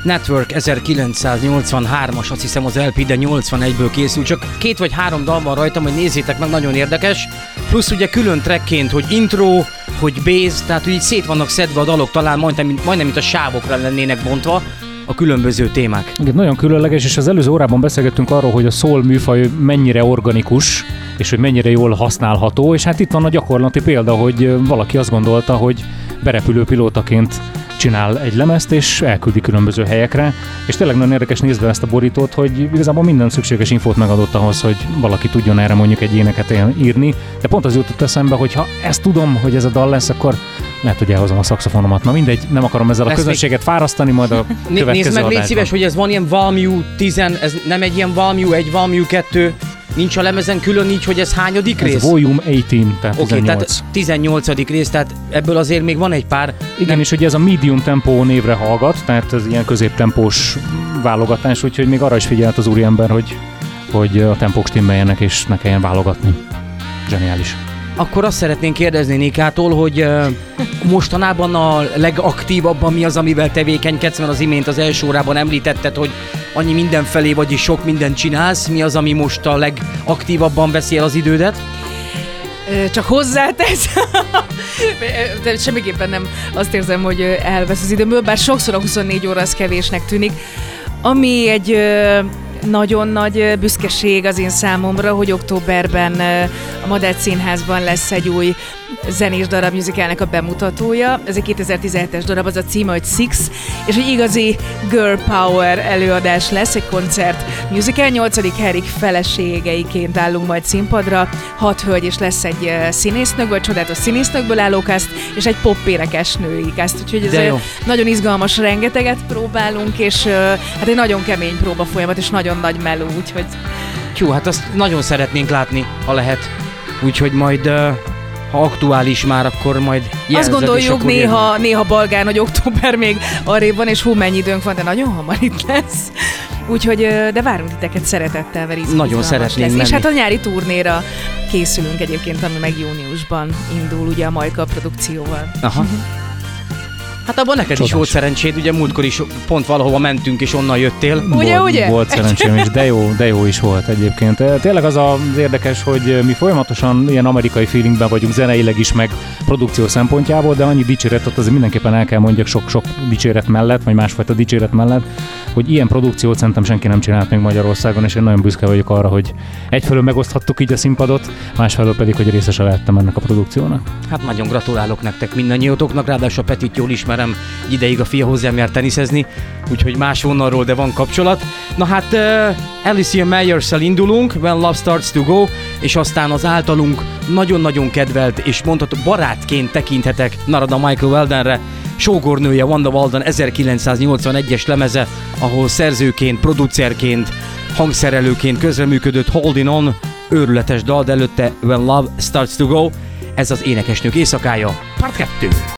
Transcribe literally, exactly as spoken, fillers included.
Network ezerkilencszáznyolcvanhármas, azt hiszem az el pé, de nyolcvanegyből készült, csak két vagy három dal van rajtam, hogy nézzétek meg, nagyon érdekes. Plusz ugye külön trackként, hogy intro, hogy bass, tehát úgy szét vannak szedve a dalok, talán majdnem, majdnem mint a sávokra lennének bontva a különböző témák. Igen, nagyon különleges, és az előző órában beszélgettünk arról, hogy a soul műfaj mennyire organikus, és hogy mennyire jól használható, és hát itt van a gyakorlati példa, hogy valaki azt gondolta, hogy berepülő pilótaként csinál egy lemezt, és elküldi különböző helyekre, és tényleg nagyon érdekes nézve ezt a borítót, hogy igazából minden szükséges infót megadott ahhoz, hogy valaki tudjon erre mondjuk egy éneket írni, de pont az jutott eszembe, hogy ha ezt tudom, hogy ez a dal lesz, akkor lehet, hogy elhozom a szaxofonomat. Na mindegy, nem akarom ezzel a ezt közönséget még fárasztani, majd a következő Nézd meg, légy szíves, hogy ez van ilyen Valmue tíz, ez nem egy ilyen Valmue egy, Valmue kettő, nincs a lemezen külön így, hogy ez hányadik rész? Ez Volume tizennyolc, tehát okay, tizennyolc. Tehát tizennyolcadik rész, tehát ebből azért még van egy pár. Igen, nem... és ugye ez a medium tempó névre hallgat, tehát ez ilyen középtempós válogatás, úgyhogy még arra is figyelt az úriember, hogy, hogy a tempók stimmeljenek, és ne kelljen válogatni. Zseniális. Akkor azt szeretnénk kérdezni Nikától, hogy uh, mostanában a legaktívabban mi az, amivel tevékenykedsz, mert az imént az első órában említetted, hogy annyi mindenfelé vagy és sok mindent csinálsz. Mi az, ami most a legaktívabban veszi el az idődet? Csak hozzátesz. De semmiképpen nem azt érzem, hogy elvesz az időmből, bár sokszor a huszonnégy óra az kevésnek tűnik. Ami egy nagyon nagy büszkeség az én számomra, hogy októberben a Madách Színházban lesz egy új zenés darab musicalnek a bemutatója. Ez egy kétezer-tizenhetes darab, az a címe, hogy Six, és egy igazi girl power előadás lesz, egy koncert musical. Nyolcadik Henrik feleségeiként állunk majd színpadra, hat hölgy, és lesz egy színésznőkből, csodálatos színésznőkből álló cast, és egy pop-énekes női cast, úgyhogy ez nagyon izgalmas, rengeteget próbálunk, és hát egy nagyon kemény próba folyamat, és nagyon nagy meló, úgyhogy... Jó, hát azt nagyon szeretnénk látni, ha lehet. Úgyhogy majd... ha aktuális már, akkor majd jelzed. Azt gondoljuk néha, néha Balgán, hogy október még arrébb van, és hú, mennyi időnk van, de nagyon hamar itt lesz. Úgyhogy, de várunk titeket szeretettel, mert izgalmas nagyon szeretnénk menni. És hát a nyári turnéra készülünk egyébként, ami meg júniusban indul, ugye a Majka produkcióval. Aha. Hát abban neked Csodás. Is volt szerencséd, ugye múltkor is pont valahova mentünk, és onnan jöttél. Ugye, volt, ugye? Volt szerencsém is, de jó, de jó is volt egyébként. Tényleg az az érdekes, hogy mi folyamatosan ilyen amerikai feelingben vagyunk zeneileg is, meg produkció szempontjából, de annyi dicséretet azért mindenképpen el kell mondjak sok-sok dicséret mellett, vagy másfajta dicséret mellett, hogy ilyen produkciót szerintem senki nem csinált még Magyarországon, és én nagyon büszke vagyok arra, hogy egyfelől megoszthattuk így a színpadot, másfelől pedig, hogy részese lehettem ennek a produkciónak. Hát nagyon gratulálok nektek mindannyiótoknak, ráadásul a Petit jól ismerem, ideig a fia hozzám járt teniszezni, úgyhogy más vonalról, de van kapcsolat. Na hát uh, Alicia Myers-szel indulunk, When Love Starts to Go, és aztán az általunk nagyon-nagyon kedvelt, és mondható barátként tekinthetek Narada Michael Waldenre, sógornője Wanda Walden ezerkilencszáznyolcvanegyes lemeze, ahol szerzőként, producerként, hangszerelőként közreműködött Holding On, őrületes dal, de előtte When Love Starts to Go, ez az énekesnők éjszakája, part kettő.